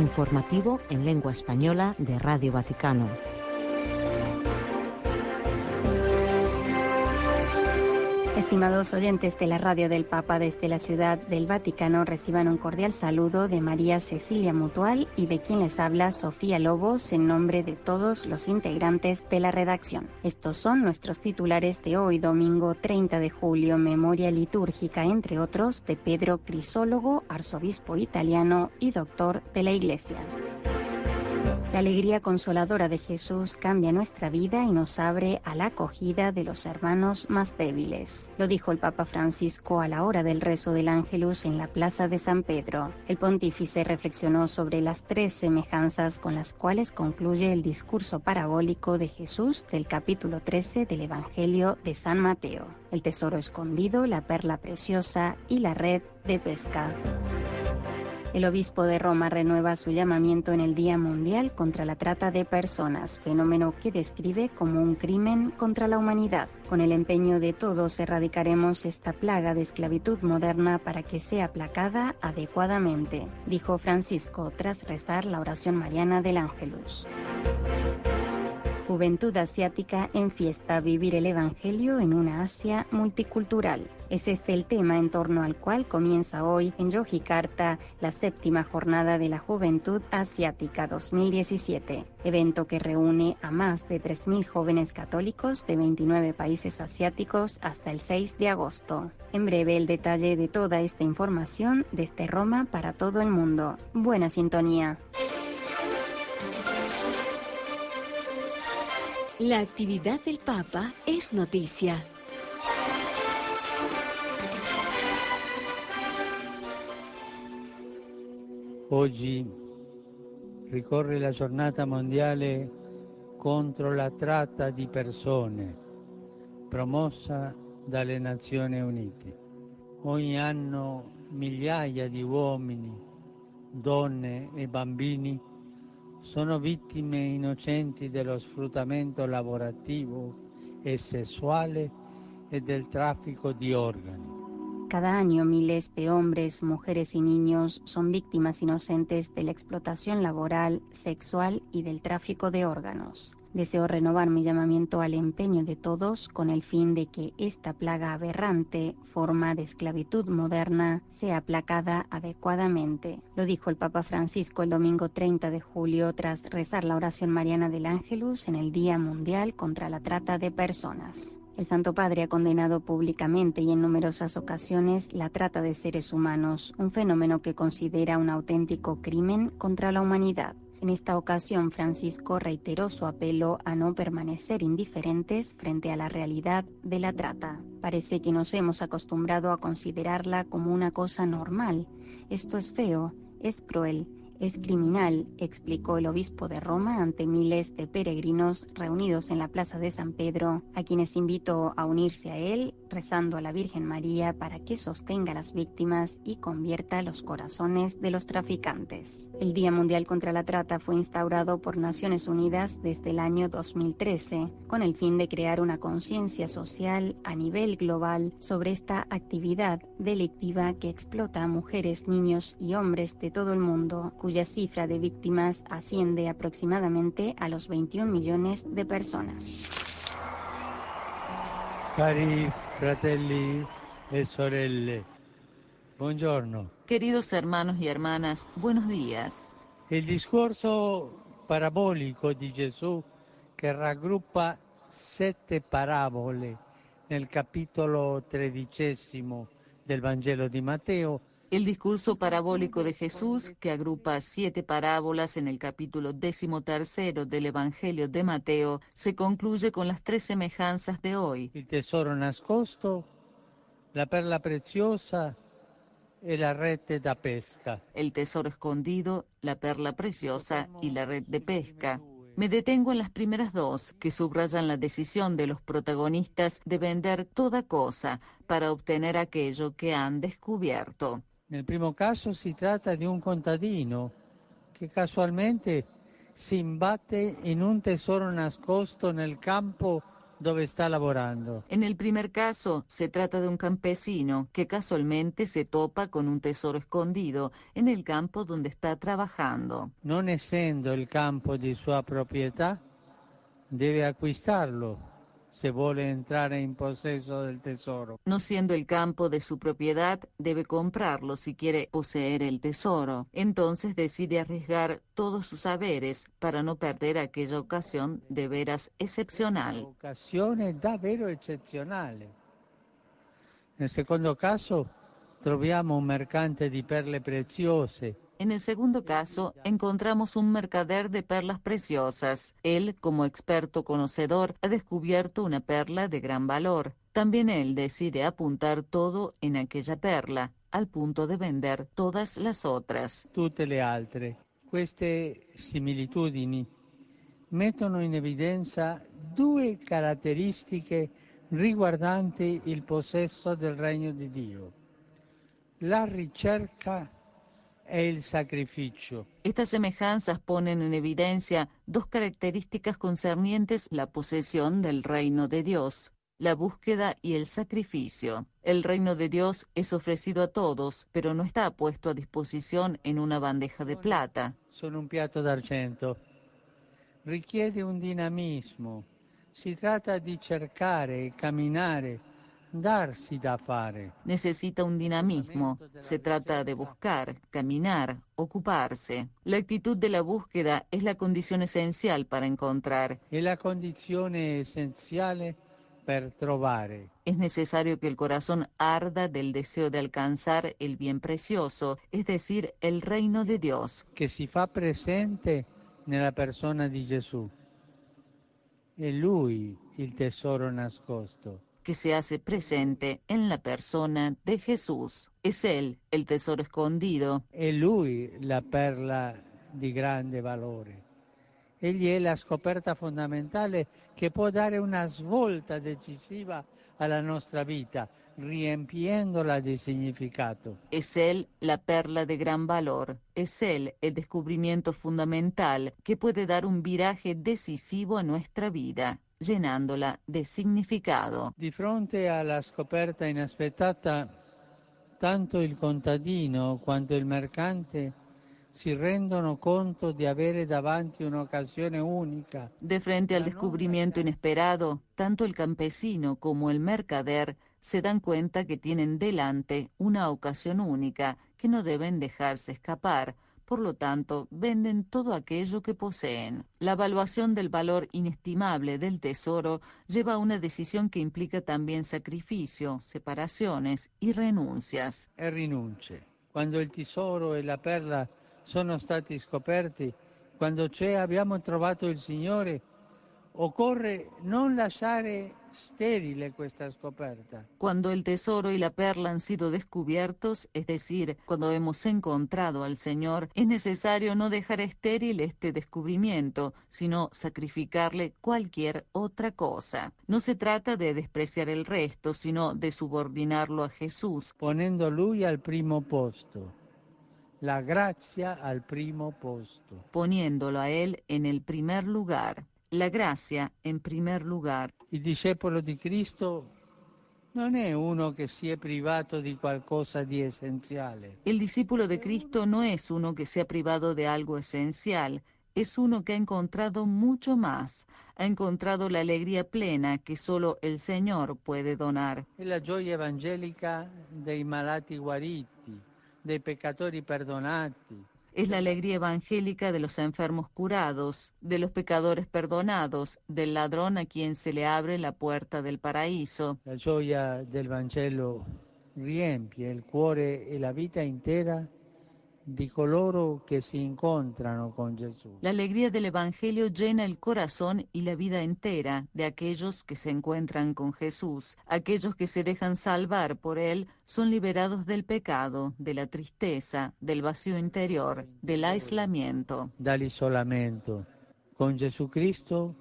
informativo en lengua española de Radio Vaticano. Estimados oyentes de la Radio del Papa desde la Ciudad del Vaticano, reciban un cordial saludo de María Cecilia Mutual y de quien les habla Sofía Lobos en nombre de todos los integrantes de la redacción. Estos son nuestros titulares de hoy, domingo 30 de julio, memoria litúrgica, entre otros, de Pedro Crisólogo, arzobispo italiano y doctor de la Iglesia. La alegría consoladora de Jesús cambia nuestra vida y nos abre a la acogida de los hermanos más débiles. Lo dijo el Papa Francisco a la hora del rezo del Ángelus en la Plaza de San Pedro. El pontífice reflexionó sobre las 3 semejanzas con las cuales concluye el discurso parabólico de Jesús del capítulo 13 del Evangelio de San Mateo: el tesoro escondido, la perla preciosa y la red de pesca. El obispo de Roma renueva su llamamiento en el Día Mundial contra la Trata de Personas, fenómeno que describe como un crimen contra la humanidad. Con el empeño de todos erradicaremos esta plaga de esclavitud moderna para que sea aplacada adecuadamente, dijo Francisco tras rezar la oración mariana del Ángelus. Juventud asiática en fiesta, vivir el Evangelio en una Asia multicultural. Es este el tema en torno al cual comienza hoy en Yogyakarta la 7ª jornada de la Juventud Asiática 2017, evento que reúne a más de 3.000 jóvenes católicos de 29 países asiáticos hasta el 6 de agosto. En breve el detalle de toda esta información desde Roma para todo el mundo. Buena sintonía. La actividad del Papa es noticia. Oggi ricorre la giornata mondiale contro la tratta di persone, promossa dalle Nazioni Unite. Ogni anno migliaia di uomini, donne e bambini sono vittime innocenti dello sfruttamento lavorativo e sessuale e del traffico di organi. Cada año miles de hombres, mujeres y niños son víctimas inocentes de la explotación laboral, sexual y del tráfico de órganos. Deseo renovar mi llamamiento al empeño de todos con el fin de que esta plaga aberrante, forma de esclavitud moderna, sea aplacada adecuadamente. Lo dijo el Papa Francisco el domingo 30 de julio tras rezar la oración mariana del Ángelus en el Día Mundial contra la Trata de Personas. El Santo Padre ha condenado públicamente y en numerosas ocasiones la trata de seres humanos, un fenómeno que considera un auténtico crimen contra la humanidad. En esta ocasión, Francisco reiteró su apelo a no permanecer indiferentes frente a la realidad de la trata. Parece que nos hemos acostumbrado a considerarla como una cosa normal. Esto es feo, es cruel, es criminal, explicó el obispo de Roma ante miles de peregrinos reunidos en la Plaza de San Pedro, a quienes invitó a unirse a él rezando a la Virgen María para que sostenga a las víctimas y convierta los corazones de los traficantes. El Día Mundial contra la Trata fue instaurado por Naciones Unidas desde el año 2013, con el fin de crear una conciencia social a nivel global sobre esta actividad delictiva que explota a mujeres, niños y hombres de todo el mundo, cuya cifra de víctimas asciende aproximadamente a los 21 millones de personas. Cari fratelli e sorelle, buongiorno. Queridos hermanos y hermanas, buenos días. Il discorso parabolico di Gesù che raggruppa 7 parabole nel capitolo 13 del Vangelo di Matteo. El discurso parabólico de Jesús, que agrupa 7 parábolas en el capítulo 13 del Evangelio de Mateo, se concluye con las 3 semejanzas de hoy: il tesoro nascosto, la perla preziosa e la rete da pesca. El tesoro escondido, la perla preciosa y la red de pesca. Me detengo en las primeras 2, que subrayan la decisión de los protagonistas de vender toda cosa para obtener aquello que han descubierto. Nel primo caso si tratta di un contadino che casualmente si imbatte in un tesoro nascosto nel campo dove sta lavorando. En el primer caso, se trata de un campesino que casualmente se topa con un tesoro escondido en el campo donde está trabajando. Non essendo il campo di sua proprietà, deve acquistarlo se vuole entrare in possesso del tesoro. No siendo el campo de su propiedad, debe comprarlo si quiere poseer el tesoro. Entonces decide arriesgar todos sus saberes para no perder aquella ocasión de veras excepcional. Occasione davvero eccezionale. Nel secondo caso troviamo un mercante di perle preziose. En el segundo caso, encontramos un mercader de perlas preciosas. Él, como experto conocedor, ha descubierto una perla de gran valor. También él decide apuntar todo en aquella perla, al punto de vender todas las otras. Tutte le altre. Queste similitudini mettono in evidenza due caratteristiche riguardanti il possesso del regno di Dio: la ricerca e il sacrificio. Estas semejanzas ponen en evidencia dos características concernientes la posesión del reino de Dios: la búsqueda y el sacrificio. El reino de Dios es ofrecido a todos, pero no está puesto a disposición en una bandeja de plata. Sono un piatto d'argento. Richiede un dinamismo. Si tratta di cercare e camminare, darsi da fare. Necesita un dinamismo. Se trata de buscar, caminar, ocuparse. La actitud de la búsqueda es la condición esencial para encontrar. È la condizione essenziale per trovare. Es necesario que el corazón arda del deseo de alcanzar el bien precioso, es decir, el reino de Dios, che si fa presente nella persona di Gesù. È Lui il tesoro nascosto. que se hace presente en la persona de Jesús. Es Él el tesoro escondido. È Lui la perla di grande valore. Egli è la scoperta fondamentale che può dare una svolta decisiva alla nostra vita, riempiendola di significato. Es Él la perla de gran valor. Es Él el descubrimiento fundamental que puede dar un viraje decisivo a nuestra vida, llenándola de significado. Di fronte alla scoperta inaspettata, tanto il contadino quanto il mercante si rendono conto di avere davanti un'occasione unica. De frente al descubrimiento inesperado, tanto el campesino como el mercader se dan cuenta que tienen delante una ocasión única que no deben dejarse escapar. Por lo tanto, venden todo aquello que poseen. La evaluación del valor inestimable del tesoro lleva a una decisión que implica también sacrificio, separaciones y renuncias. E rinunce. Quando il tesoro e la perla sono stati scoperti, quando cioè abbiamo trovato il Signore, occorre non lasciare sterile questa scoperta. Cuando el tesoro y la perla han sido descubiertos, es decir, cuando hemos encontrado al Señor, es necesario no dejar estéril este descubrimiento, sino sacrificarle cualquier otra cosa. No se trata de despreciar el resto, sino de subordinarlo a Jesús, Ponendo Lui al primo posto, la grazia al primo posto. poniéndolo a Él en el primer lugar. La gracia en primer lugar. Il discepolo di Cristo non è uno che si è privato di qualcosa di essenziale. El discípulo de Cristo no es uno que se ha privado de algo esencial, es uno que ha encontrado mucho más, ha encontrado la alegría plena que solo el Señor puede donar. È la gioia evangelica dei malati guariti, dei peccatori perdonati. Es la alegría evangélica de los enfermos curados, de los pecadores perdonados, del ladrón a quien se le abre la puerta del paraíso. La gioia del Vangelo riempie il cuore e la vita intera di coloro che si incontrano con Gesù. La alegría del Evangelio llena el corazón y la vida entera de aquellos que se encuentran con Jesús. Aquellos que se dejan salvar por Él son liberados del pecado, de la tristeza, del vacío interior, del aislamiento. Dall'isolamento. Con Gesù Cristo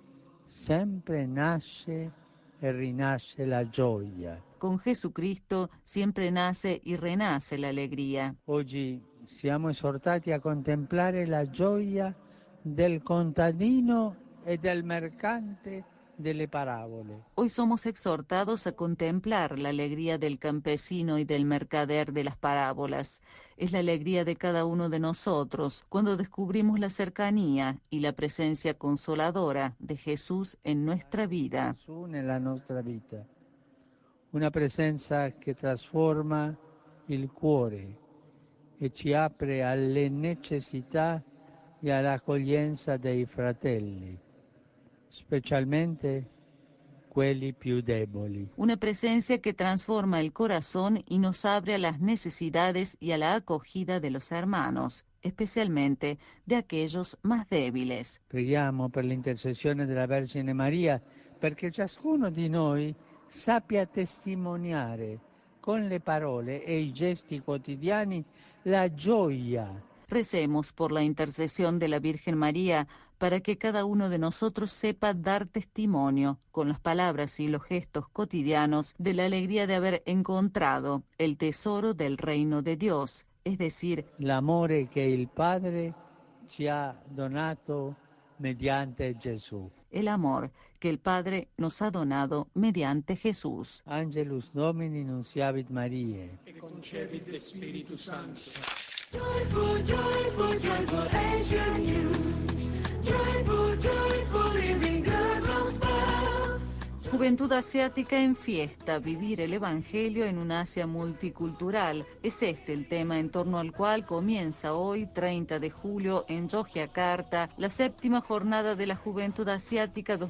sempre nasce e rinasce la gioia. Con Jesucristo siempre nace y renace la alegría. Oggi siamo esortati a contemplare la gioia del contadino e del mercante delle parabole. Hoy somos exhortados a contemplar la alegría del campesino y del mercader de las parábolas. Es la alegría de cada uno de nosotros cuando descubrimos la cercanía y la presencia consoladora de Jesús en nuestra vida. Gesù nella nostra vita. Una presenza che trasforma il cuore e ci apre alle necessità e all'accoglienza dei fratelli, specialmente quelli più deboli. Una presencia que transforma el corazón y nos abre a las necesidades y a la acogida de los hermanos, especialmente de aquellos más débiles. Preghiamo per l'intercessione della Vergine Maria perché ciascuno di noi sappia testimoniare con le parole e i gesti quotidiani la gioia. Recemos por la intercesión de la Virgen María para que cada uno de nosotros sepa dar testimonio con las palabras y los gestos cotidianos de la alegría de haber encontrado el tesoro del reino de Dios, es decir, l'amore che il Padre ci ha donato mediante Gesù. el amor que el Padre nos ha donado mediante Jesús. Angelus Domini nunciavit Mariae. E concebit Spiritus Sancto. Joyful, joyful, joyful Asian news. Joyful, joyful, living the gospel. Juventud asiática en fiesta, vivir el Evangelio en un Asia multicultural. Es este el tema en torno al cual comienza hoy, 30 de julio, en Yogyakarta, la 7ª jornada de la Juventud Asiática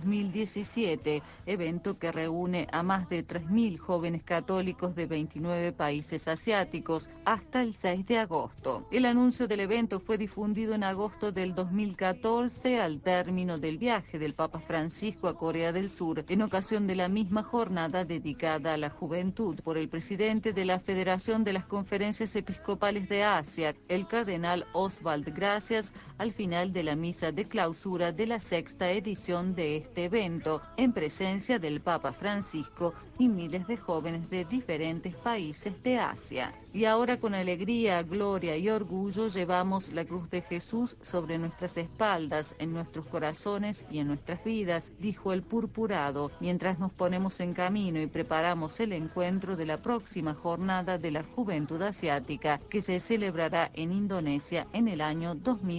2017, evento que reúne a más de 3.000 jóvenes católicos de 29 países asiáticos hasta el 6 de agosto. El anuncio del evento fue difundido en agosto del 2014 al término del viaje del Papa Francisco a Corea del Sur, en ocasión de la misma jornada dedicada a la juventud por el presidente de la Federación de las Conferencias Episcopales de Asia, el cardenal Oswald Gracias, al final de la misa de clausura de la 6ª edición de este evento, en presencia del Papa Francisco y miles de jóvenes de diferentes países de Asia. Y ahora con alegría, gloria y orgullo llevamos la cruz de Jesús sobre nuestras espaldas, en nuestros corazones y en nuestras vidas, dijo el purpurado, mientras nos ponemos en camino y preparamos el encuentro de la próxima jornada de la Juventud Asiática, que se celebrará en Indonesia en el año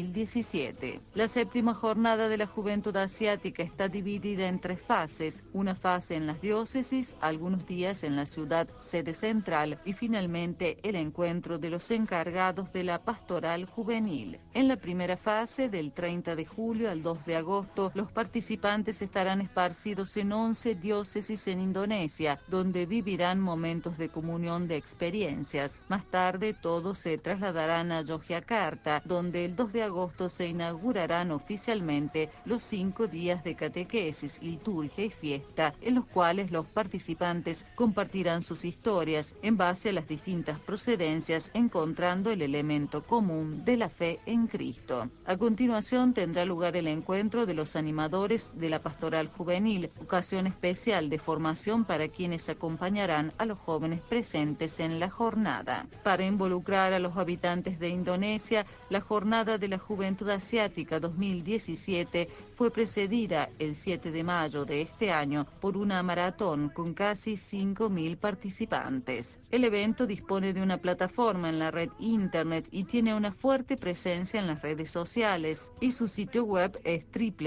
2017. La 7ª jornada de la Juventud Asiática está dividida en 3 fases, una fase en las diócesis, algunos días en la ciudad sede central y finalmente el encuentro de los encargados de la pastoral juvenil. En la primera fase, del 30 de julio al 2 de agosto, los participantes estarán esparcidos en 11 diócesis en Indonesia, donde vivirán momentos de comunión de experiencias. Más tarde, todos se trasladarán a Yogyakarta, donde el 2 de agosto se inaugurarán oficialmente los 5 días de catequesis, liturgia y fiesta, en los cuales los participantes compartirán sus historias en base a las distintas procedencias, encontrando el elemento común de la fe en Cristo. A continuación tendrá lugar el encuentro de los animadores de la pastoral juvenil, ocasión especial de formación para quienes acompañarán a los jóvenes presentes en la jornada. Para involucrar a los habitantes de Indonesia, la Jornada de la Juventud Asiática 2017 fue precedida el 7 de mayo de este año por una maratón con casi 5.000 participantes. El evento dispone de una plataforma en la red internet y tiene una fuerte presencia en las redes sociales, y su sitio web es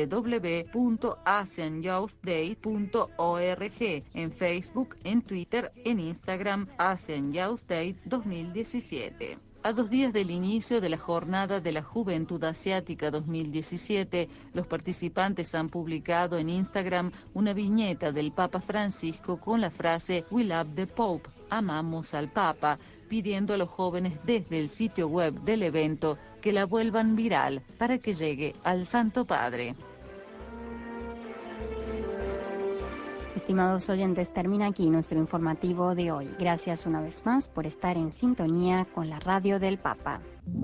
www.asianyouthday.org, en Facebook, en Twitter, en Instagram, Asian Youth Day 2017. A 2 días del inicio de la Jornada de la Juventud Asiática 2017, los participantes han publicado en Instagram una viñeta del Papa Francisco con la frase "We love the Pope", amamos al Papa, pidiendo a los jóvenes desde el sitio web del evento que la vuelvan viral para que llegue al Santo Padre. Estimados oyentes, termina aquí nuestro informativo de hoy. Gracias una vez más por estar en sintonía con la radio del Papa.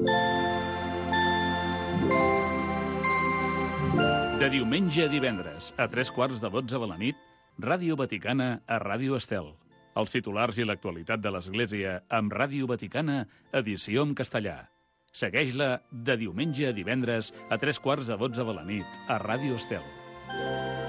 De diumenge a divendres, a 3:15 de la nit, Ràdio Vaticana a Ràdio Estel. Els titulars i l'actualitat de l'Església amb Ràdio Vaticana, edició en castellà. Segueix-la de diumenge a divendres a 3:15 de la nit a Ràdio Estel.